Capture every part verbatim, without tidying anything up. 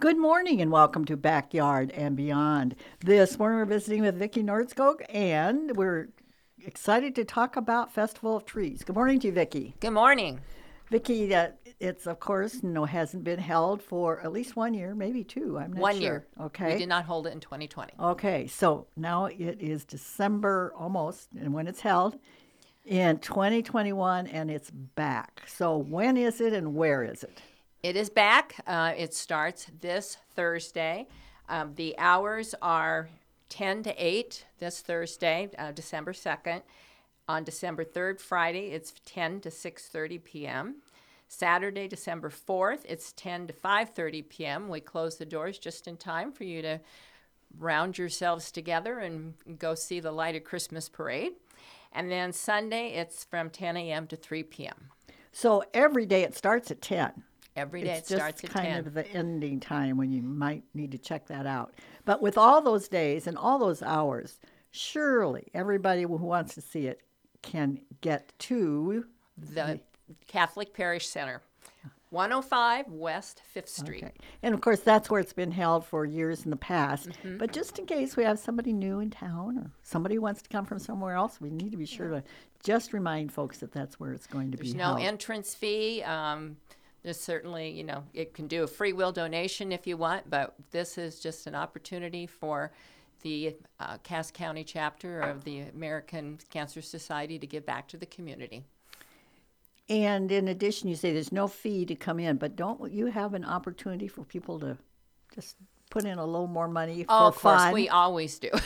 Good morning and welcome to Backyard and Beyond. This morning we're visiting with Vicki Nordskog and we're excited to talk about Festival of Trees. Good morning to you, Vicki. Good morning. Vicki, uh, it's of course no hasn't been held for at least one year, maybe two. I'm not One sure. year. Okay. We did not hold it in twenty twenty. Okay, so now it is December almost, and when it's held in twenty twenty-one, and it's back. So when is it and where is it? It is back. Uh, it starts this Thursday. Um, the hours are ten to eight this Thursday, uh, December second. On December third, Friday, it's ten to six thirty p.m. Saturday, December fourth, it's ten to five thirty p.m. We close the doors just in time for you to round yourselves together and go see the lighted Christmas parade. And then Sunday, it's from ten a.m. to three p.m. So every day it starts at ten. Every day It's it starts just at kind ten. of the ending time when you might need to check that out. But with all those days and all those hours, surely everybody who wants to see it can get to The Catholic Parish Center, one oh five West fifth Street. Okay. And of course, that's where it's been held for years in the past. Mm-hmm. But just in case we have somebody new in town or somebody who wants to come from somewhere else, we need to be sure to just remind folks that that's where it's going to There's be no held. entrance fee. Um, there's certainly, you know, it can do a free will donation if you want, but this is just an opportunity for the uh, Cass County chapter of the American Cancer Society to give back to the community. And in addition, you say there's no fee to come in, but don't you have an opportunity for people to just put in a little more money for Oh, of course, fun? we always do.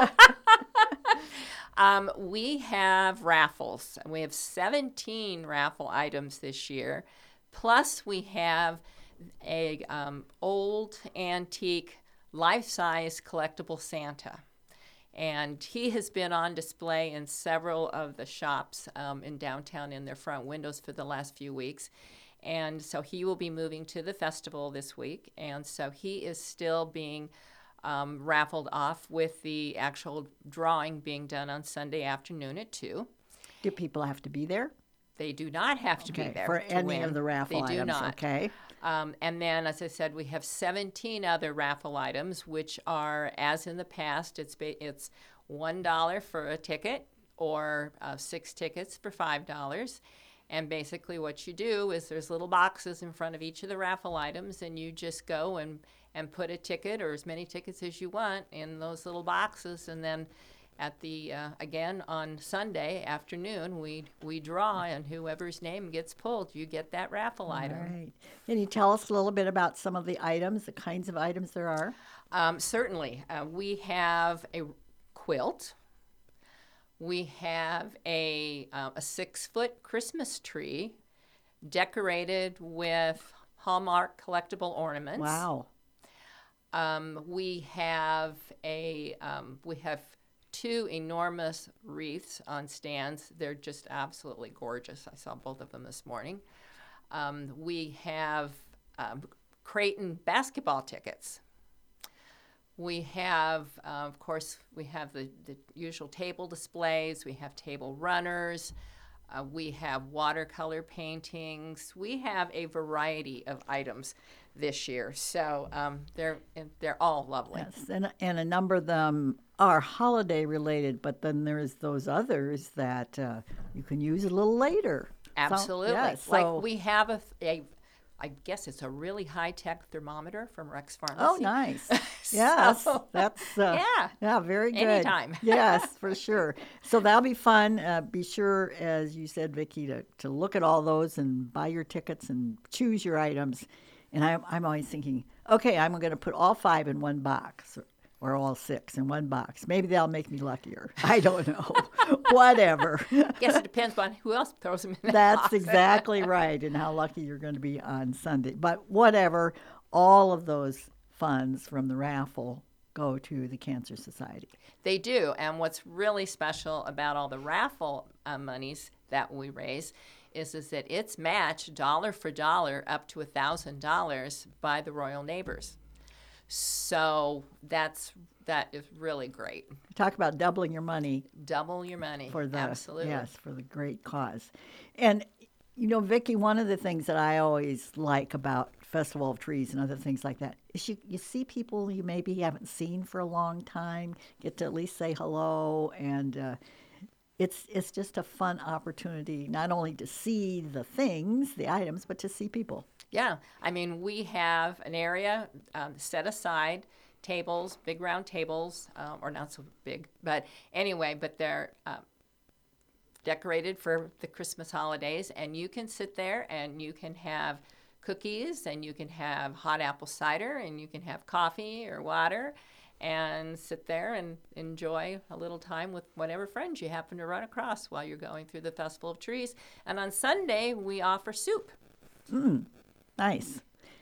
um, we have raffles. We have seventeen raffle items this year. Plus, we have a um, old antique life-size collectible Santa. And he has been on display in several of the shops um, in downtown in their front windows for the last few weeks. And so he will be moving to the festival this week. And so he is still being um, raffled off with the actual drawing being done on Sunday afternoon at two. Do people have to be there? They do not have to Okay, be there for to any win. of the raffle They do items, not. okay? Um, and then, as I said, we have seventeen other raffle items, which are, as in the past, it's ba- it's one dollar for a ticket or uh, six tickets for five dollars. And basically what you do is there's little boxes in front of each of the raffle items, and you just go and, and put a ticket or as many tickets as you want in those little boxes, and then at the uh, again on Sunday afternoon, we we draw, and whoever's name gets pulled, you get that raffle item. All right. Can you tell us a little bit about some of the items, the kinds of items there are? Um, certainly, uh, we have a quilt. We have a uh, a six foot Christmas tree, decorated with Hallmark collectible ornaments. Wow. Um, we have a um, we have. two enormous wreaths on stands. They're just absolutely gorgeous. I saw both of them this morning. Um, we have um, Creighton basketball tickets. We have, uh, of course, we have the, the usual table displays. We have table runners. Uh, we have watercolor paintings. We have a variety of items this year. So um, they're they're all lovely. Yes, and, and a number of them are holiday related, but then there's those others that uh, you can use a little later. Absolutely. So, yeah, so, like we have a, a, I guess it's a really high-tech thermometer from Rex Pharmacy. Oh, nice. Yes, So, that's uh, yeah. yeah, very good. Anytime. Yes, for sure. So that'll be fun. Uh, be sure, as you said, Vicki, to, to look at all those and buy your tickets and choose your items. And I'm I'm always thinking, okay, I'm going to put all five in one box. Or, or all six in one box. Maybe that'll make me luckier. I don't know. Whatever. Guess it depends on who else throws them in that That's box. exactly right, and how lucky you're going to be on Sunday. But whatever, all of those funds from the raffle go to the Cancer Society. They do, and what's really special about all the raffle uh, monies that we raise is, is that it's matched dollar for dollar up to one thousand dollars by the Royal Neighbors. So that's that is really great. Talk about doubling your money Double your money. for the Absolutely. yes for the great cause. And you know, Vicki, one of the things that I always like about Festival of Trees and other things like that is you, you see people you maybe haven't seen for a long time, get to at least say hello, and uh, it's it's just a fun opportunity not only to see the things, the items, but to see people. Yeah, I mean, we have an area um, set aside, tables, big round tables, um, or not so big, but anyway, but they're uh, decorated for the Christmas holidays, and you can sit there and you can have cookies, and you can have hot apple cider, and you can have coffee or water, and sit there and enjoy a little time with whatever friends you happen to run across while you're going through the Festival of Trees. And on Sunday, we offer soup. Nice.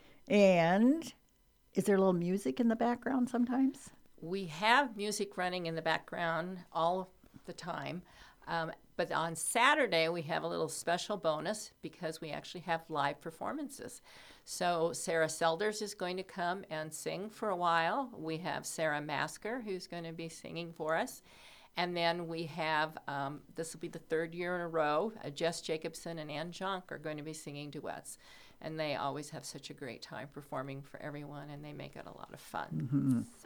And is there a little music in the background sometimes? We have music running in the background all the time. Um, but on Saturday, we have a little special bonus because we actually have live performances. So Sarah Selders is going to come and sing for a while. We have Sarah Masker, who's going to be singing for us. And then we have, um, this will be the third year in a row, uh, Jess Jacobson and Ann Jonk are going to be singing duets. And they always have such a great time performing for everyone, and they make it a lot of fun. Mm-hmm. So.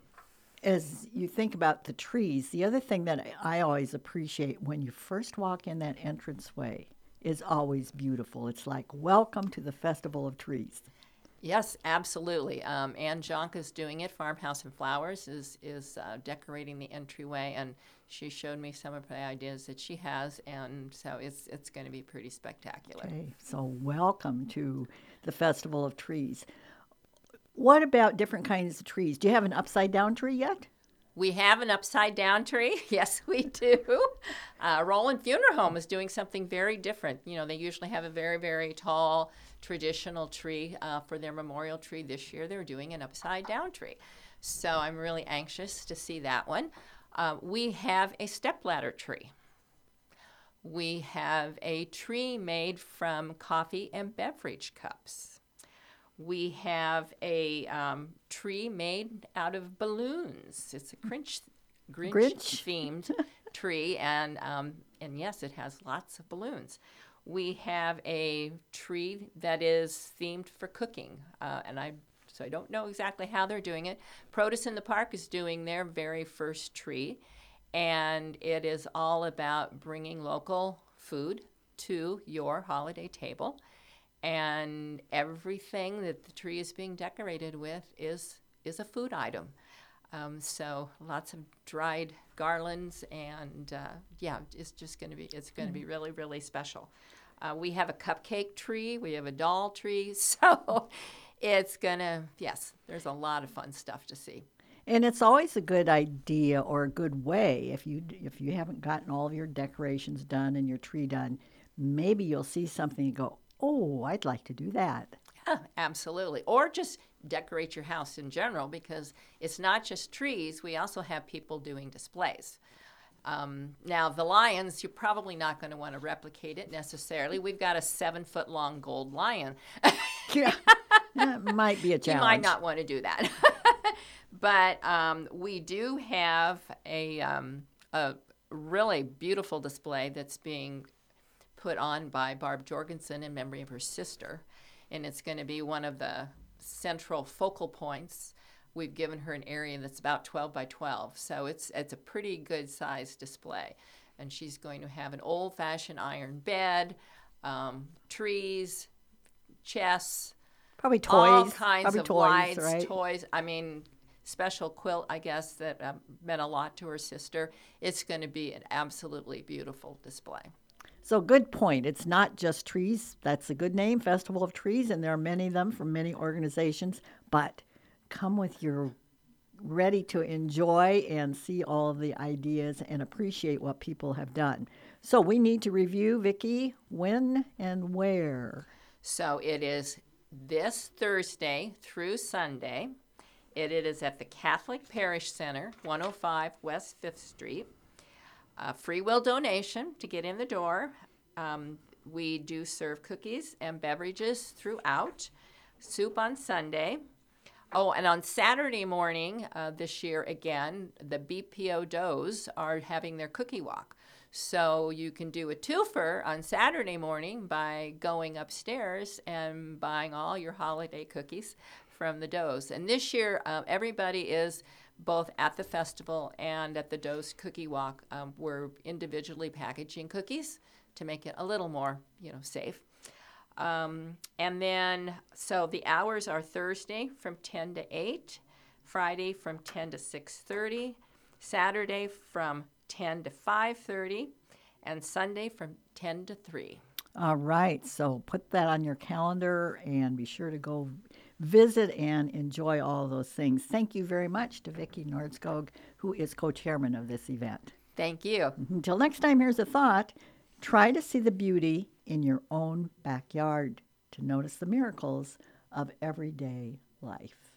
As you think about the trees, the other thing that I always appreciate when you first walk in that entranceway is always beautiful. It's like, welcome to the Festival of Trees. Yes, absolutely. Um, Ann Jonk is doing it. Farmhouse and Flowers is, is uh, decorating the entryway, and she showed me some of the ideas that she has, and so it's, it's going to be pretty spectacular. Okay, so welcome to the Festival of Trees. What about different kinds of trees? Do you have an upside-down tree yet? We have an upside-down tree. Yes, we do. Uh, Roland Funeral Home is doing something very different. You know, they usually have a very, very tall, traditional tree uh, for their memorial tree. This year, they're doing an upside-down tree. So I'm really anxious to see that one. Uh, we have a stepladder tree. We have a tree made from coffee and beverage cups. We have a um, tree made out of balloons. It's a Grinch, Grinch, Grinch? themed tree, and um, and yes, it has lots of balloons. We have a tree that is themed for cooking, uh, and I so I don't know exactly how they're doing it. Produce in the Park is doing their very first tree, and it is all about bringing local food to your holiday table. And everything that the tree is being decorated with is is a food item. Um, so lots of dried garlands, and uh, yeah, it's just going to be it's going to be really really special. Uh, we have a cupcake tree, we have a doll tree, so it's gonna yes, there's a lot of fun stuff to see. And it's always a good idea or a good way if you if you haven't gotten all of your decorations done and your tree done, maybe you'll see something and go, oh, I'd like to do that. Yeah, absolutely. Or just decorate your house in general, because it's not just trees. We also have people doing displays. Um, now, the lions, you're probably not going to want to replicate it necessarily. We've got a seven-foot-long gold lion. Yeah, that might be a challenge. You might not want to do that. But um, we do have a, um, a really beautiful display that's being put on by Barb Jorgensen in memory of her sister, and it's going to be one of the central focal points. We've given her an area that's about twelve by twelve, so it's it's a pretty good sized display, and she's going to have an old-fashioned iron bed, um, trees, chests, Probably toys. all kinds Probably of toys, lights, right? toys. I mean, special quilt, I guess, that um, meant a lot to her sister. It's going to be an absolutely beautiful display. So good point. It's not just trees. That's a good name, Festival of Trees, and there are many of them from many organizations. But come with your ready to enjoy and see all of the ideas and appreciate what people have done. So we need to review, Vicki, when and where. So it is this Thursday through Sunday. It, it is at the Catholic Parish Center, one oh five West Fifth Street. Uh, free will donation to get in the door. Um, we do serve cookies and beverages throughout. Soup on Sunday. Oh, and on Saturday morning uh, this year, again, the B P O Does are having their cookie walk. So you can do a twofer on Saturday morning by going upstairs and buying all your holiday cookies from the Doughs. And this year, um, everybody is both at the festival and at the Doughs Cookie Walk. Um, we're individually packaging cookies to make it a little more, you know, safe. Um, and then, so the hours are Thursday from ten to eight, Friday from ten to six thirty, Saturday from ten to five thirty, and Sunday from ten to three. All right, so put that on your calendar and be sure to go visit and enjoy all those things. Thank you very much to Vicki Nordskog, who is co-chairman of this event. Thank you. Until next time, here's a thought. Try to see the beauty in your own backyard to notice the miracles of everyday life.